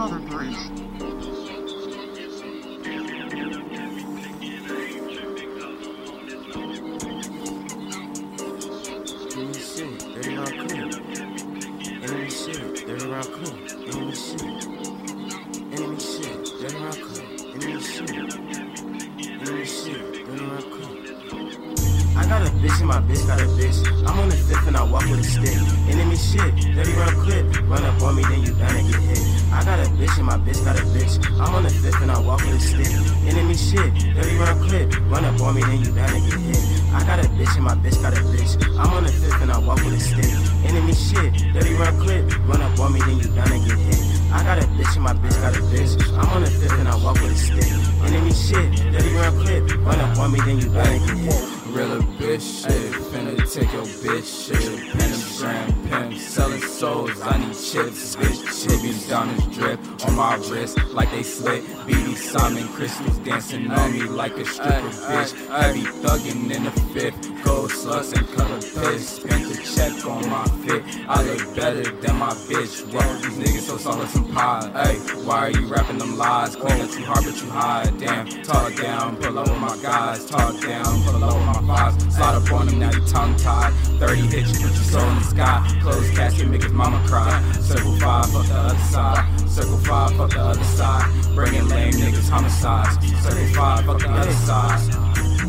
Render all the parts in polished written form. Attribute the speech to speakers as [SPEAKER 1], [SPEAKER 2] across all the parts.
[SPEAKER 1] color breeze.
[SPEAKER 2] Enemy shit, 30 round clip. Enemy shit, 30 round clip. Enemy shit. Enemy shit, 30 round clip. Enemy shit. Enemy shit, 30 round clip. I got a bitch and my bitch got a bitch. I'm on the fifth and I walk with a stick. Enemy shit, 30 round clip. Run up on me, then you bound to get hit. I got a bitch and my bitch got a bitch. I'm on the fifth and I walk with a stick. Enemy shit, 30 round clip. Run up on me, then you bound to get hit. I got a bitch and my bitch got a bitch. I'm on the fifth and I walk with a stick. Enemy shit, 30 round clip. Run up on me, then you bound to get hit. I got a bitch and my bitch got a bitch. I'm on the fifth and I walk with a stick. Enemy shit, 30 round clip. Run up on me, then you bound to get hit.
[SPEAKER 3] Real bitch shit, finna take your bitch shit. Pentagram pimp, selling souls, I need chips, bitch. Chibies down this drip on my wrist like they slit. BB Simon crystals dancing on me like a stripper, bitch. Heavy thuggin' in the fifth, gold slugs and color piss. Spent a check on my fit, I look better than my bitch. Whoa, these niggas so solid some pie. Ay, why are you rapping them lies? Clean up too hard but you hide, damn. Talk down, pull up with my guys. Talk down, pull up with my vibes. Slide up on him, now you tongue tied. 30 hits, you put your soul in the sky. Closed casket, make his mama cry. Circle 5, fuck the other side. Circle 5, fuck the other side. Bringing lame niggas homicides. Circle 5, fuck the other side.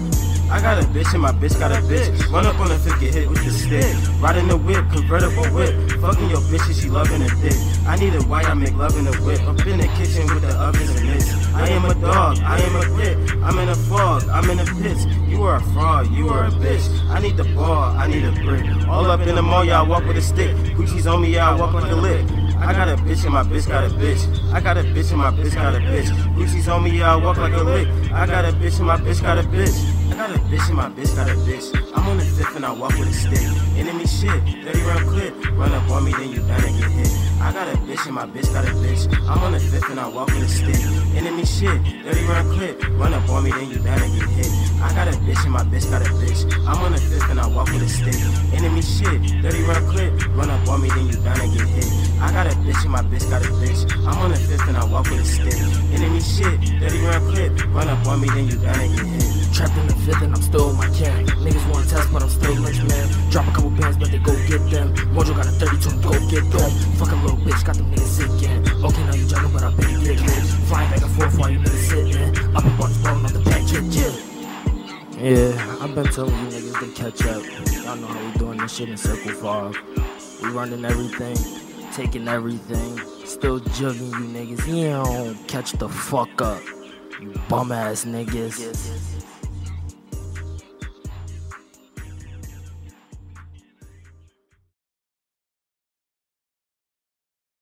[SPEAKER 2] I got a bitch and my bitch got a bitch. Run up on the fifth, get hit with the stick. Riding the whip, convertible whip. Fucking your bitches, she loving a dick. I need a white, I make love in the whip. Up in the kitchen with the ovens and mitts. I am a dog, I am a pit. I'm in a fog, I'm in the pits. You are a fraud, you are a bitch. I need the ball, I need a brick. All up in the mall, y'all walk with a stick. Gucci's on me, y'all walk like a lick. I got a bitch and my bitch got a bitch. I got a bitch and my bitch got a bitch. Gucci's on me, y'all walk like a lick. I got a bitch and my bitch got a bitch. I got a bitch and my bitch got a bitch. I'm on the fifth and I walk with a stick. Enemy shit, 30 round clip. Run up on me, then you bound to get hit. I got a bitch and my bitch got a bitch. I'm on the fifth and I walk with a stick. Enemy shit, 30 round clip. Run up on me, then you bound to get hit. I got a bitch and my bitch got a bitch. I'm on the fifth and I walk with a stick. Enemy shit, 30 round clip. Run up on me, then you bound to get hit. I got a bitch and my bitch got a bitch. I'm on the fifth and I walk with a stick. Enemy shit, 30 round clip. Run up on me, then you bound to get hit.
[SPEAKER 4] Trapped in the fifth and I'm still in my camp. Niggas want test but I'm still lynch man. Drop a couple bands but they go get them. Mojo got a 32, go get them. Fucking little bitch, got them niggas sick in. Okay, now you jogging but I bet you get hit. Flying back and forth while you niggas sitting. Up and bars blowing on the back, yeah, I've been telling you niggas to catch up. Y'all know how we doing this shit in Circle 5. We running everything, taking everything. Still jugging you niggas. You don't catch the fuck up, you bum ass niggas.